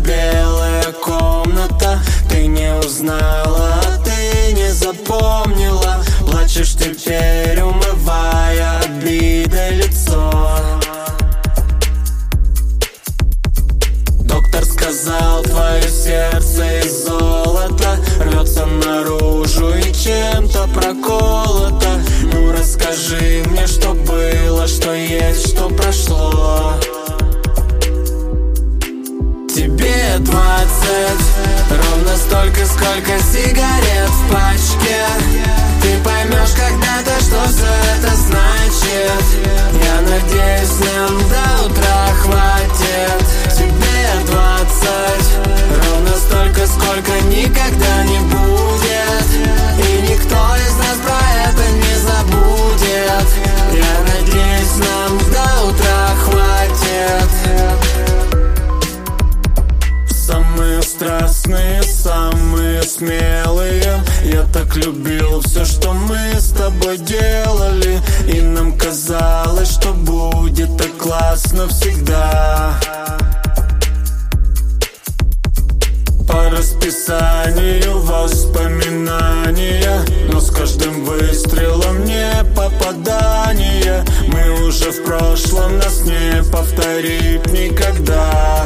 белая комната. Ты не узнала, ты не запомнила. Плачешь теперь, умывая обидой лицо. Доктор сказал, твое сердце из золота, рвется наружу и чем-то проколото. Ну расскажи мне, что было, что есть, что прошло. Тебе 20, ровно столько, сколько сигарет в пачке. Ты поймешь когда-то, что все это значит. Я надеюсь, нам до утра хватит. Тебе 20, ровно столько, сколько никогда не будет. И никто из нас про это не забудет. Я надеюсь, нам до утра хватит. Самые страстные, самые смелые. Я так любил все, что мы с тобой делали. И нам казалось, что будет так классно всегда. По расписанию воспоминания, но с каждым выстрелом не попадание. Мы уже в прошлом, нас не повторить никогда.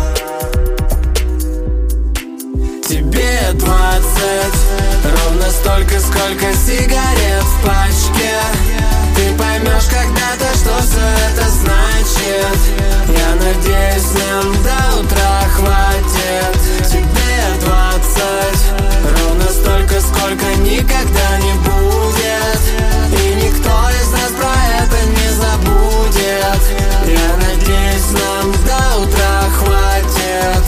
Тебе 20, ровно столько, сколько сигарет в пачке. Ты поймешь когда-то, что все это значит. Я надеюсь, нам до утра хватит. Тебе 20, ровно столько, сколько никогда не будет. И никто из нас про это не забудет. Я надеюсь, нам до утра хватит.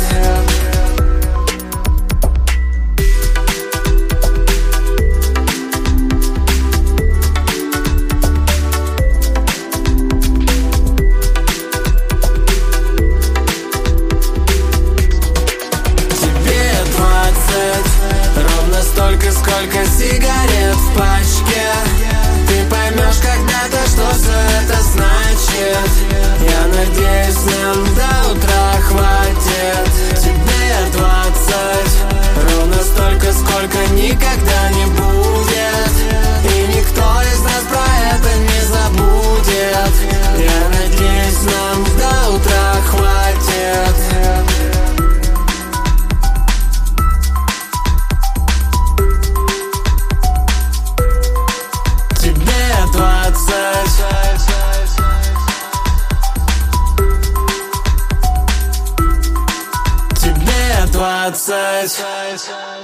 Столько, сколько сигарет в пачке. Ты поймешь когда-то, что все это значит. Я надеюсь, нам до утра хватит. Тебе 20, ровно столько, сколько никогда не будет. И никто из нас про это не забудет. Я надеюсь, нам до утра хватит. Тебе 20.